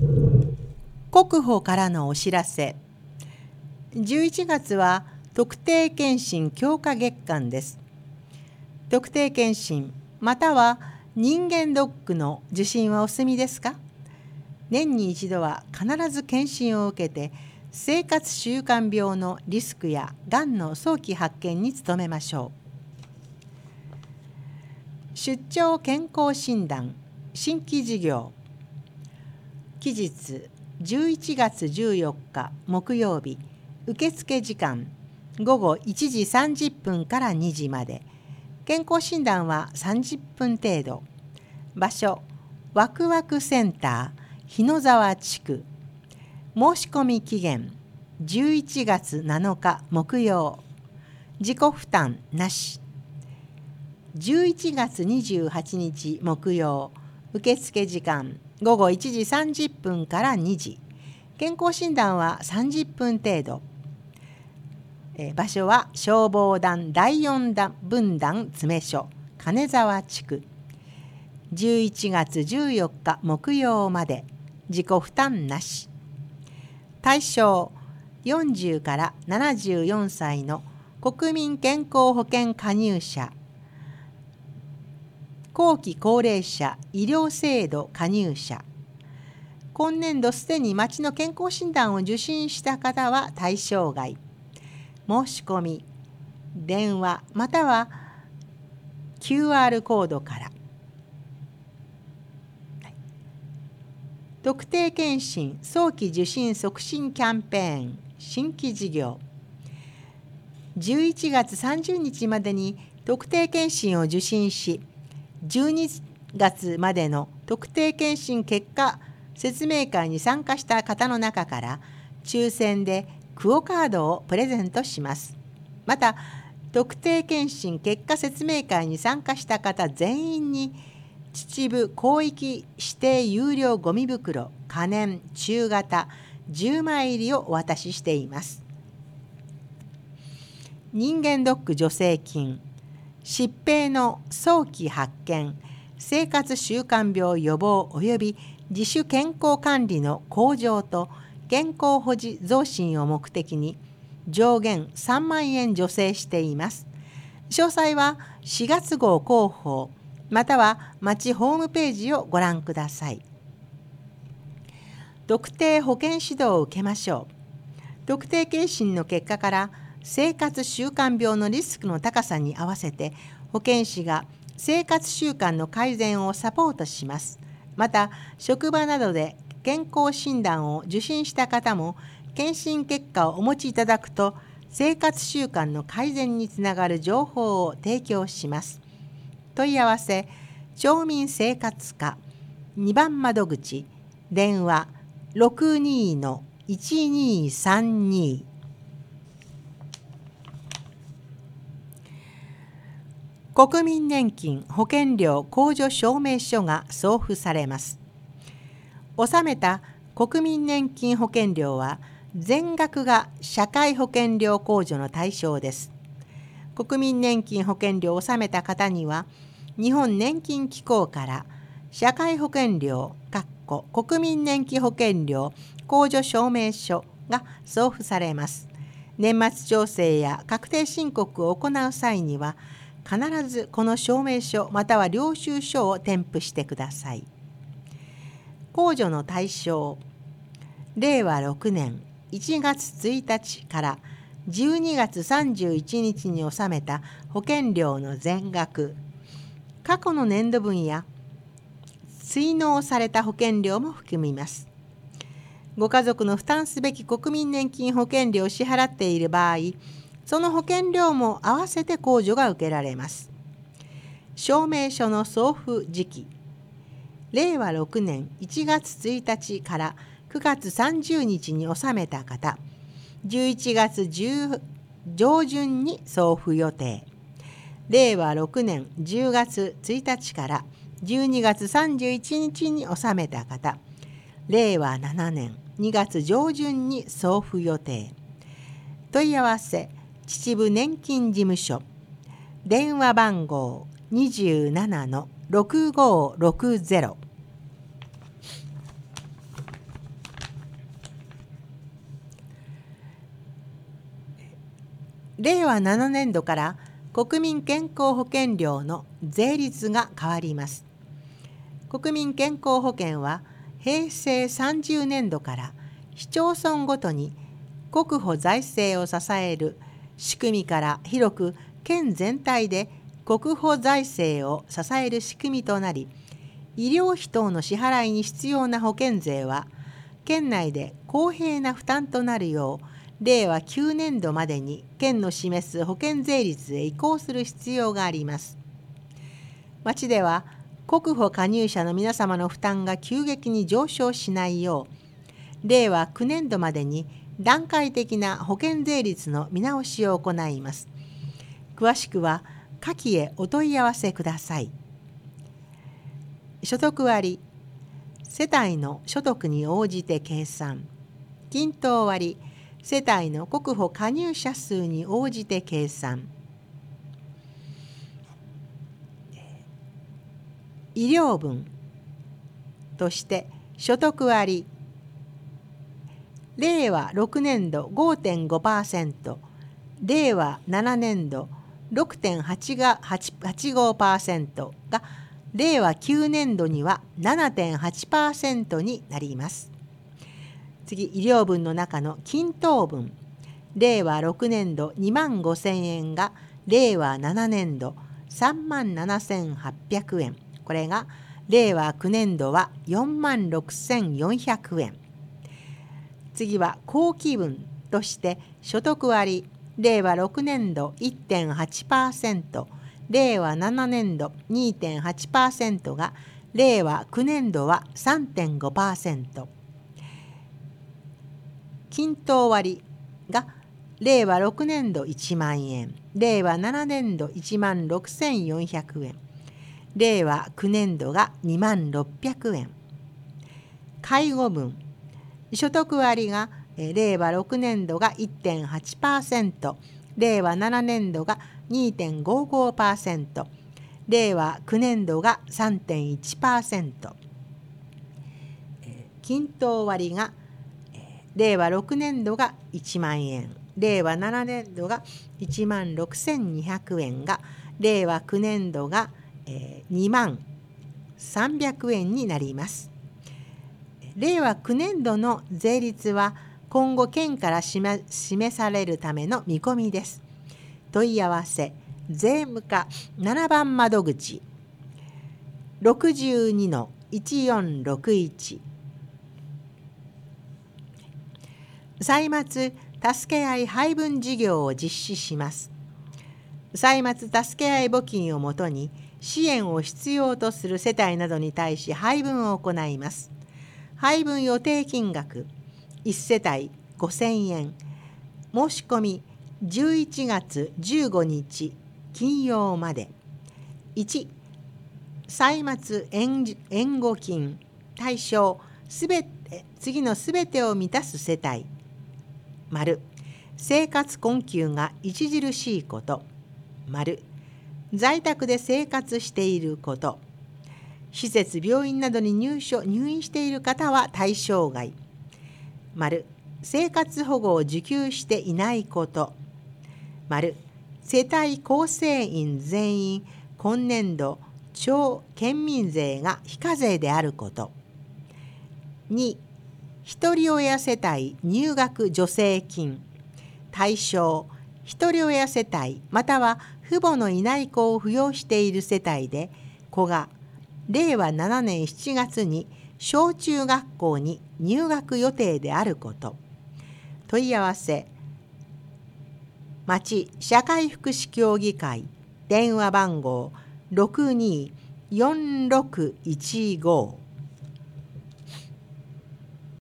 国保からのお知らせ。11月は特定健診強化月間です。特定健診または人間ドックの受診はお済みですか？年に一度は必ず検診を受けて、生活習慣病のリスクやがんの早期発見に努めましょう。出張健康診断新規事業。期日11月14日木曜日、受付時間午後1時30分から2時まで。健康診断は30分程度。場所ワクワクセンター日野沢地区。申し込み期限11月7日木曜。自己負担なし。11月28日木曜、受付時間午後1時30分から2時。健康診断は30分程度。場所は消防団第4分団詰所金沢地区。11月14日木曜まで。自己負担なし。対象40から74歳の国民健康保険加入者、後期高齢者医療制度加入者。今年度すでに町の健康診断を受診した方は対象外。申し込み電話または QR コードから。特定健診早期受診促進キャンペーン新規事業。11月30日までに特定健診を受診し、12月までの特定健診結果説明会に参加した方の中から抽選でクオカードをプレゼントします。また特定健診結果説明会に参加した方全員に秩父広域指定有料ゴミ袋可燃中型10枚入りをお渡ししています。人間ドック助成金、疾病の早期発見、生活習慣病予防及び自主健康管理の向上と健康保持増進を目的に上限3万円助成しています。詳細は4月号広報または町ホームページをご覧ください。特定保健指導を受けましょう。特定健診の結果から生活習慣病のリスクの高さに合わせて保健師が生活習慣の改善をサポートします。また職場などで健康診断を受診した方も検診結果をお持ちいただくと生活習慣の改善につながる情報を提供します。問い合わせ町民生活課2番窓口電話 62-1232。 国民年金保険料控除証明書が送付されます。納めた国民年金保険料は全額が社会保険料控除の対象です。国民年金保険料を納めた方には日本年金機構から社会保険料国民年金保険料控除証明書が送付されます。年末調整や確定申告を行う際には必ずこの証明書または領収書を添付してください。控除の対象、令和6年1月1日から12月31日に納めた保険料の全額、過去の年度分や追納された保険料も含みます。ご家族の負担すべき国民年金保険料を支払っている場合、その保険料も合わせて控除が受けられます。証明書の送付時期、令和6年1月1日から9月30日に納めた方、11月上旬に送付予定。令和6年10月1日から12月31日に納めた方、令和7年2月上旬に送付予定。問い合わせ秩父年金事務所、電話番号 27-6560。 令和7年度から国民健康保険料の税率が変わります。国民健康保険は平成30年度から市町村ごとに国保財政を支える仕組みから広く県全体で国保財政を支える仕組みとなり、医療費等の支払いに必要な保険税は県内で公平な負担となるよう、令和9年度までに県の示す保険税率へ移行する必要があります。町では国保加入者の皆様の負担が急激に上昇しないよう、令和9年度までに段階的な保険税率の見直しを行います。詳しくは下記へお問い合わせください。所得割、世帯の所得に応じて計算。均等割、世帯の国保加入者数に応じて計算。医療分として所得割、令和6年度 5.5%、令和7年度 6.85% が令和9年度には 7.8% になります。次、医療分の中の均等分、令和6年度25,000円が令和7年度37,800円、これが令和9年度は46,400円。次は後期分として所得割、令和6年度 1.8%、令和7年度 2.8% が令和9年度は 3.5%。均等割が令和6年度1万円、令和7年度16,400円、令和9年度が26,600円。介護分、所得割が令和6年度が 1.8%、令和7年度が 2.55%、令和9年度が 3.1%。均等割が令和6年度が1万円、令和7年度が16,200円が令和9年度が23,300円になります。令和9年度の税率は今後県から示されるための見込みです。問い合わせ税務課7番窓口 62-1461。 歳末助け合い配分事業を実施します。歳末助け合い募金をもとに支援を必要とする世帯などに対し配分を行います。配分予定金額1世帯5,000円。申し込み11月15日金曜まで。1、歳末援護金対象次のすべてを満たす世帯。丸、生活困窮が著しいこと。丸、在宅で生活していること。施設病院などに入院している方は対象外。丸、生活保護を受給していないこと。丸、世帯構成員全員今年度町県民税が非課税であること。2、ひとり親世帯入学助成金対象、ひとり親世帯または父母のいない子を扶養している世帯で、子が令和7年7月に小中学校に入学予定であること。問い合わせ町社会福祉協議会電話番号 62-4615